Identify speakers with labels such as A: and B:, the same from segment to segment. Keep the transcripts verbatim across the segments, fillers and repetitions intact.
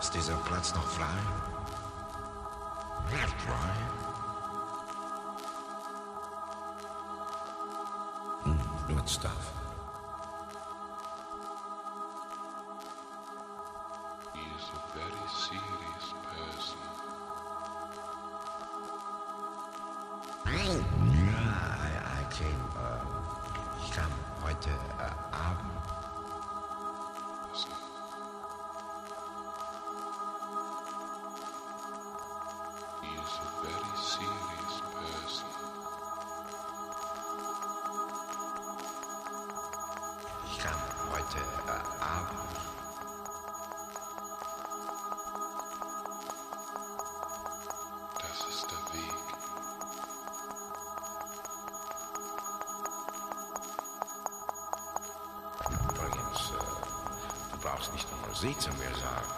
A: Ist dieser Platz noch frei? Frei? Hmm, good stuff.
B: He is a very serious person.
A: Ja, I, I came, uh, ich kam heute uh, Abend.
B: Listen. He is a very serious person.
A: Ich kam heute uh, Abend.
B: Das ist der Weg.
A: Übrigens, uh, du brauchst nicht nochmal Sie zu mir sagen.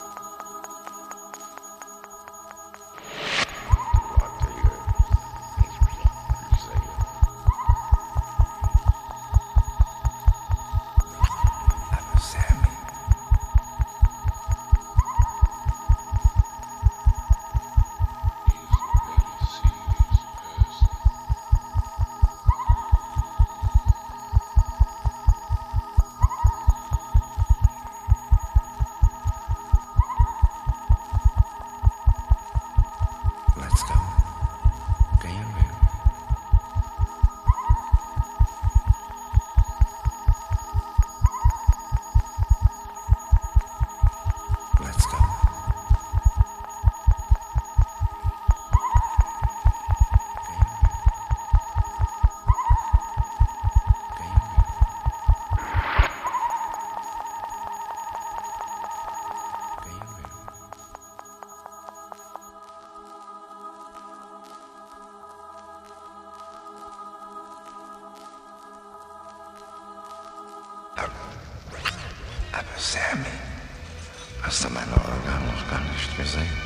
A: Du Leute hier, ich sehe. Aber Sammy,
B: He is a very serious person.
A: let's go. Gehen wir. Let's go. Gehen wir. Gehen wir. Gehen wir. Aber Sammy, hast du meine Organe noch gar nicht gesehen?